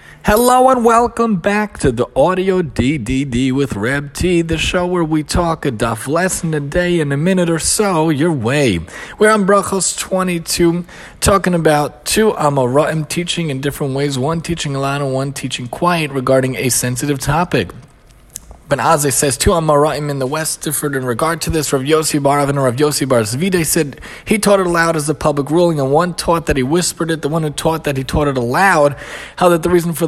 Hello and welcome back to the Audio DDD with Reb T, the show where we talk a daf lesson a day in a minute or so your way. We're on Brachos 22, talking about two Amoraim teaching in different ways, one teaching loud and one teaching quiet regarding a sensitive topic. Ben Azai says two Amoraim in the West differed in regard to this. Rav Yossi Bar Avin and Rav Yossi Bar Zvide said he taught it aloud as a public ruling, and one taught that he whispered it. The one who taught that he taught it aloud, how that the reason for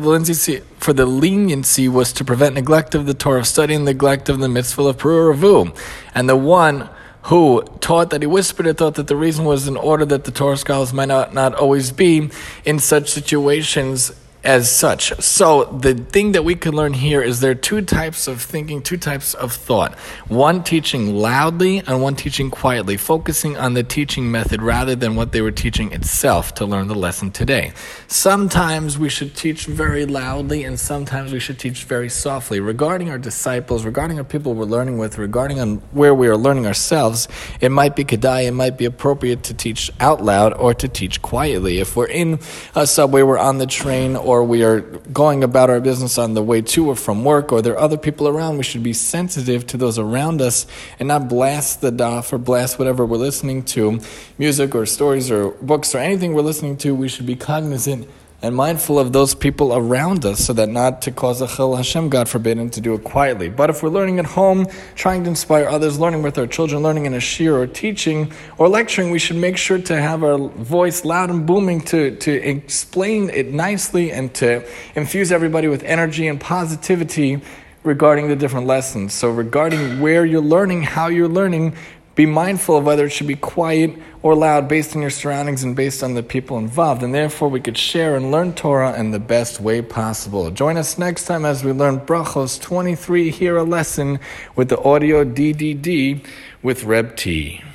the leniency was to prevent neglect of the Torah of study and neglect of the mitzvah of Peru Ravu. And the one who taught that he whispered it thought that the reason was in order that the Torah scholars might not always be in such situations as such. So the thing that we can learn here is there are two types of thinking, two types of thought. One teaching loudly and one teaching quietly, focusing on the teaching method rather than what they were teaching itself to learn the lesson today. Sometimes we should teach very loudly and sometimes we should teach very softly. Regarding our disciples, regarding our people we're learning with, regarding on where we are learning ourselves, it might be kedai, it might be appropriate to teach out loud or to teach quietly. If we're in a subway, we're on the train, or we are going about our business on the way to or from work, or there are other people around, we should be sensitive to those around us and not blast the daf or blast whatever we're listening to, music or stories or books or anything we're listening to. We should be cognizant and mindful of those people around us so that not to cause a chil Hashem, God forbid, and to do it quietly. But if we're learning at home, trying to inspire others, learning with our children, learning in a shir or teaching or lecturing, we should make sure to have our voice loud and booming to explain it nicely and to infuse everybody with energy and positivity regarding the different lessons. So regarding where you're learning, how you're learning, be mindful of whether it should be quiet or loud based on your surroundings and based on the people involved. And therefore, we could share and learn Torah in the best way possible. Join us next time as we learn Brachos 23, Hear a Lesson with the Audio DDD with Reb T.